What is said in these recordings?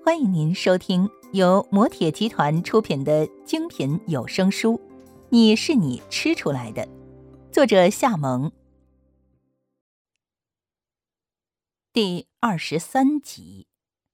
欢迎您收听由摩铁集团出品的精品有声书《你是你吃出来的》，作者夏萌。第23集。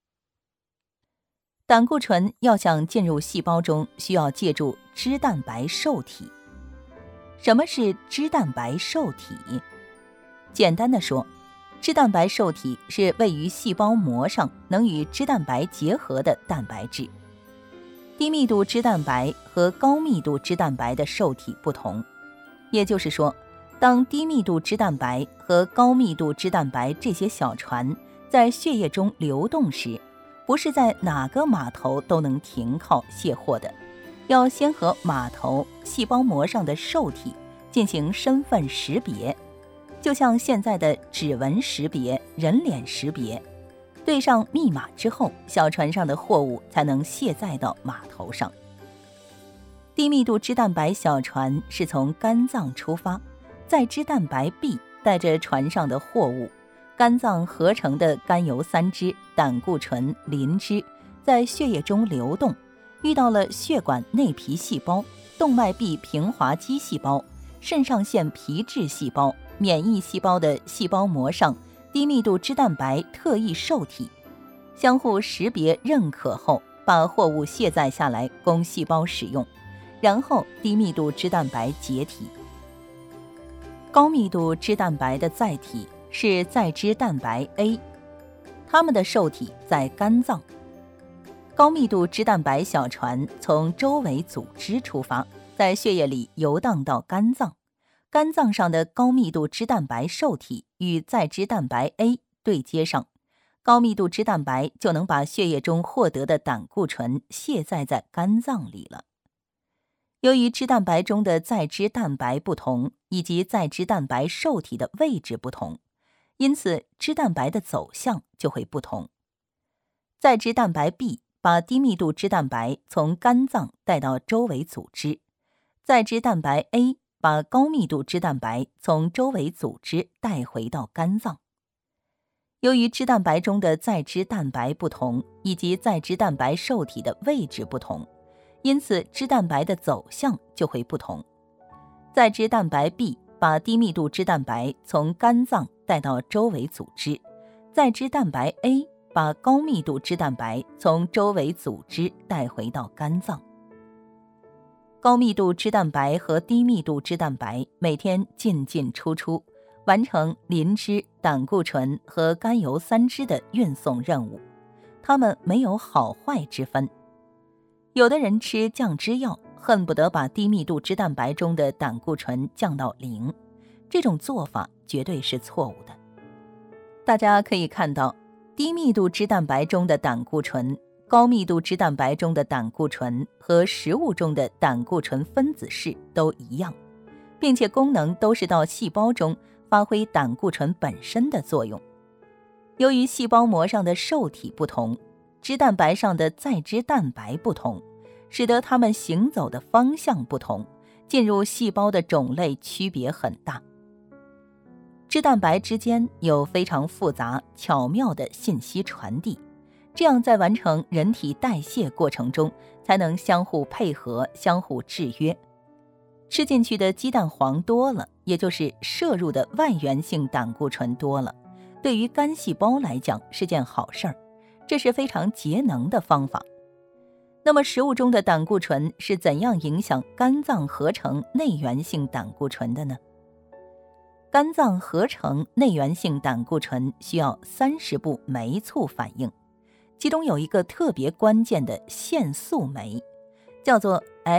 胆固醇要想进入细胞中，需要借助脂蛋白受体。什么是脂蛋白受体？简单的说，脂蛋白受体是位于细胞膜上能与脂蛋白结合的蛋白质。低密度脂蛋白和高密度脂蛋白的受体不同，也就是说，当低密度脂蛋白和高密度脂蛋白这些小船在血液中流动时，不是在哪个码头都能停靠卸货的，要先和码头细胞膜上的受体进行身份识别，就像现在的指纹识别、人脸识别，对上密码之后，小船上的货物才能卸载到码头上。低密度脂蛋白小船是从肝脏出发，载脂蛋白 B 带着船上的货物，肝脏合成的甘油三酯、胆固醇、磷脂在血液中流动，遇到了血管内皮细胞、动脉壁平滑肌细胞、肾上腺皮质细胞、免疫细胞的细胞膜上低密度脂蛋白特异受体，相互识别认可后，把货物卸载下来供细胞使用，然后低密度脂蛋白解体。高密度脂蛋白的载体是载脂蛋白 A， 它们的受体在肝脏。高密度脂蛋白小船从周围组织出发，在血液里游荡到肝脏，肝脏上的高密度脂蛋白受体与载脂蛋白 A 对接上，高密度脂蛋白就能把血液中获得的胆固醇卸载在肝脏里了。由于脂蛋白中的载脂蛋白不同，以及载脂蛋白受体的位置不同，因此脂蛋白的走向就会不同。载脂蛋白 B 把低密度脂蛋白从肝脏带到周围组织，载脂蛋白 A 把高密度脂蛋白从周围组织带回到肝脏。由于脂蛋白中的载脂蛋白不同，以及载脂蛋白受体的位置不同，因此脂蛋白的走向就会不同。载脂蛋白 B 把低密度脂蛋白从肝脏带到周围组织，载脂蛋白 A 把高密度脂蛋白从周围组织带回到肝脏。高密度脂蛋白和低密度脂蛋白每天进进出出，完成磷脂、胆固醇和甘油三酯的运送任务，它们没有好坏之分。有的人吃降脂药，恨不得把低密度脂蛋白中的胆固醇降到0，这种做法绝对是错误的。大家可以看到，低密度脂蛋白中的胆固醇、高密度脂蛋白中的胆固醇和食物中的胆固醇分子式都一样，并且功能都是到细胞中发挥胆固醇本身的作用。由于细胞膜上的受体不同，脂蛋白上的载脂蛋白不同，使得它们行走的方向不同，进入细胞的种类区别很大。脂蛋白之间有非常复杂巧妙的信息传递，这样在完成人体代谢过程中才能相互配合、相互制约。吃进去的鸡蛋黄多了，也就是摄入的外源性胆固醇多了，对于肝细胞来讲是件好事儿，这是非常节能的方法。那么食物中的胆固醇是怎样影响肝脏合成内源性胆固醇的呢？肝脏合成内源性胆固醇需要30步酶促反应，其中有一个特别关键的腺素酶，叫做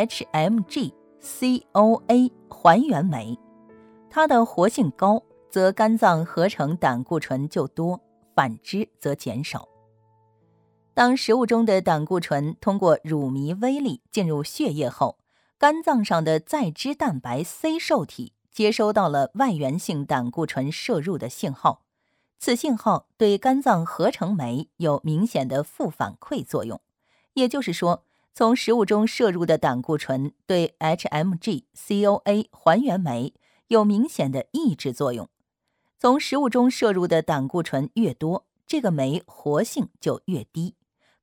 HMG-CoA 还原酶，它的活性高，则肝脏合成胆固醇就多，反之则减少。当食物中的胆固醇通过乳糜微粒进入血液后，肝脏上的载脂蛋白 C 受体接收到了外源性胆固醇摄入的信号，此信号对肝脏合成酶有明显的负反馈作用，也就是说，从食物中摄入的胆固醇对 HMG-CoA 还原酶有明显的抑制作用。从食物中摄入的胆固醇越多，这个酶活性就越低，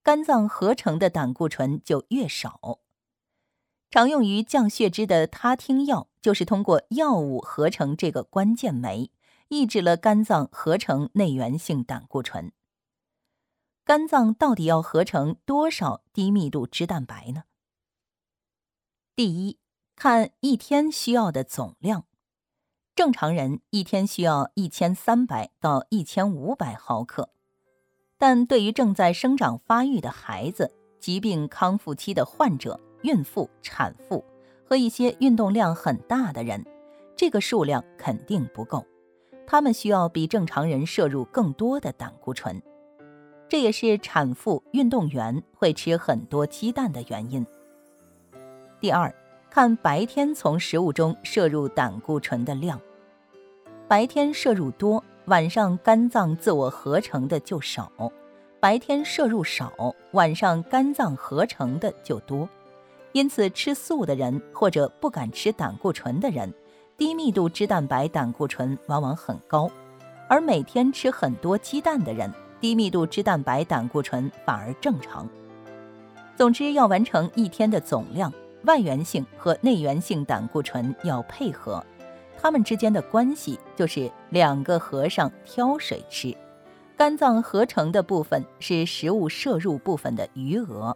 肝脏合成的胆固醇就越少。常用于降血脂的他汀药就是通过药物合成这个关键酶，抑制了肝脏合成内源性胆固醇。肝脏到底要合成多少低密度脂蛋白呢？第一，看一天需要的总量。正常人一天需要1300到1500毫克，但对于正在生长发育的孩子、疾病康复期的患者、孕妇、产妇和一些运动量很大的人，这个数量肯定不够，他们需要比正常人摄入更多的胆固醇。这也是产妇、运动员会吃很多鸡蛋的原因。第二，看白天从食物中摄入胆固醇的量。白天摄入多，晚上肝脏自我合成的就少；白天摄入少，晚上肝脏合成的就多。因此，吃素的人或者不敢吃胆固醇的人，低密度脂蛋白胆固醇往往很高，而每天吃很多鸡蛋的人，低密度脂蛋白胆固醇反而正常。总之，要完成一天的总量，外源性和内源性胆固醇要配合，它们之间的关系就是两个和尚挑水吃，肝脏合成的部分是食物摄入部分的余额。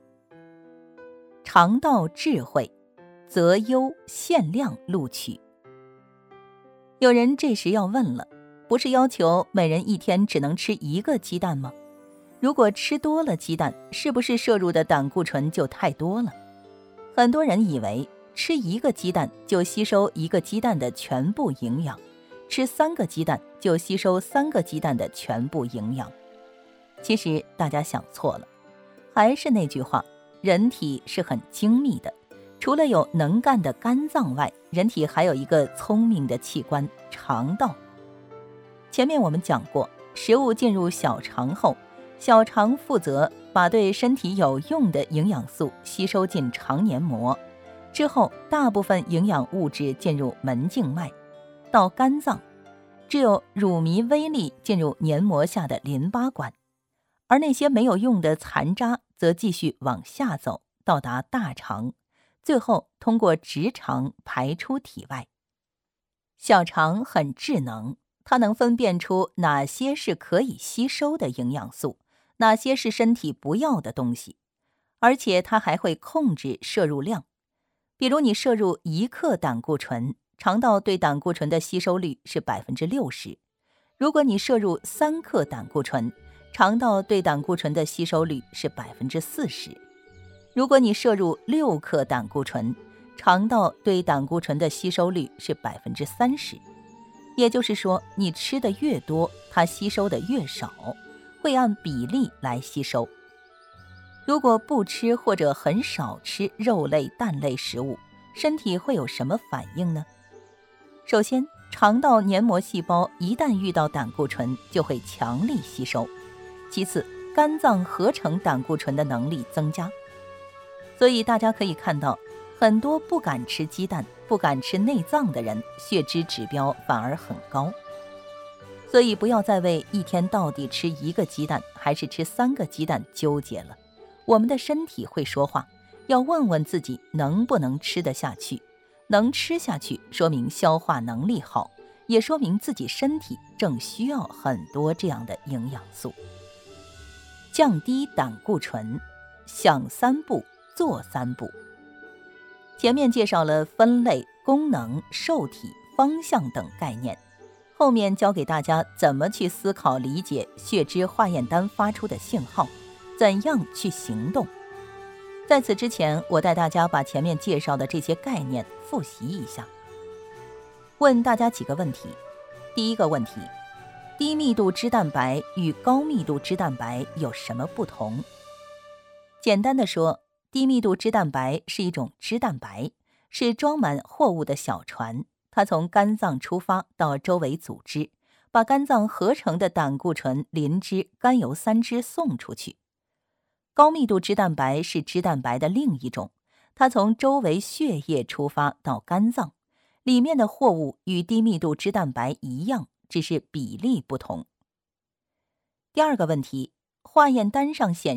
肠道智慧，择优限量录取。有人这时要问了，不是要求每人一天只能吃1个鸡蛋吗？如果吃多了鸡蛋，是不是摄入的胆固醇就太多了？很多人以为吃1个鸡蛋就吸收1个鸡蛋的全部营养，吃3个鸡蛋就吸收3个鸡蛋的全部营养。其实大家想错了，还是那句话，人体是很精密的，除了有能干的肝脏外，人体还有一个聪明的器官——肠道。前面我们讲过，食物进入小肠后，小肠负责把对身体有用的营养素吸收进肠黏膜，之后大部分营养物质进入门静脉，到肝脏，只有乳糜微粒进入黏膜下的淋巴管，而那些没有用的残渣则继续往下走，到达大肠，最后通过直肠排出体外。小肠很智能，它能分辨出哪些是可以吸收的营养素，哪些是身体不要的东西，而且它还会控制摄入量。比如你摄入1克胆固醇，肠道对胆固醇的吸收率是60%；如果你摄入3克胆固醇，肠道对胆固醇的吸收率是40%；如果你摄入6克胆固醇，肠道对胆固醇的吸收率是30%。也就是说，你吃的越多，它吸收的越少，会按比例来吸收。如果不吃或者很少吃肉类、蛋类食物，身体会有什么反应呢？首先，肠道黏膜细胞一旦遇到胆固醇，就会强力吸收。其次，肝脏合成胆固醇的能力增加。所以大家可以看到，很多不敢吃鸡蛋、不敢吃内脏的人，血脂指标反而很高。所以不要再为一天到底吃1个鸡蛋还是吃3个鸡蛋纠结了。我们的身体会说话，要问问自己能不能吃得下去。能吃下去，说明消化能力好，也说明自己身体正需要很多这样的营养素。降低胆固醇，想3步，做3步。前面介绍了分类、功能、受体、方向等概念，后面教给大家怎么去思考理解血脂化验单发出的信号，怎样去行动。在此之前，我带大家把前面介绍的这些概念复习一下。问大家几个问题。第一个问题，低密度脂蛋白与高密度脂蛋白有什么不同？简单的说，低密度脂蛋白是一种脂蛋白，是装满货物的小船，它从肝脏出发到周围组织，把肝脏合成的胆固醇、磷脂、甘油三酯送出去。高密度脂蛋白是脂蛋白的另一种，它从周围血液出发到肝脏，里面的货物与低密度脂蛋白一样，只是比例不同。第二个问题，化验单上显示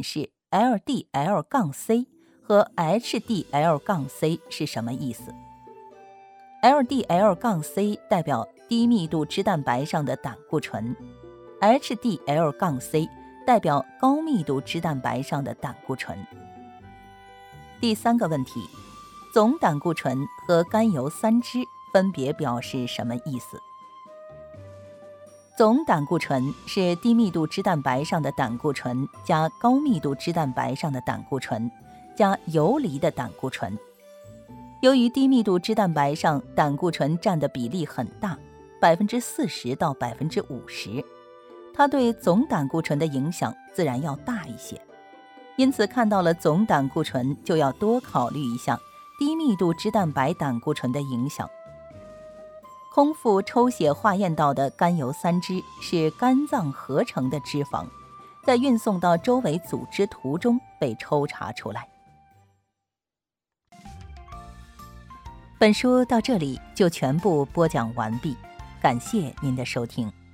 LDL-C 和 HDL-C 是什么意思。LDL-C 代表低密度脂蛋白上的胆固醇， HDL-C 代表高密度脂蛋白上的胆固醇。第3个问题，总胆固醇和甘油三酯分别表示什么意思？总胆固醇是低密度脂蛋白上的胆固醇加高密度脂蛋白上的胆固醇加游离的胆固醇。由于低密度脂蛋白上胆固醇占的比例很大，40%到50%，它对总胆固醇的影响自然要大一些。因此看到了总胆固醇，就要多考虑一下低密度脂蛋白胆固醇的影响。空腹抽血化验到的甘油三酯是肝脏合成的脂肪，在运送到周围组织途中被抽查出来。本书到这里就全部播讲完毕，感谢您的收听。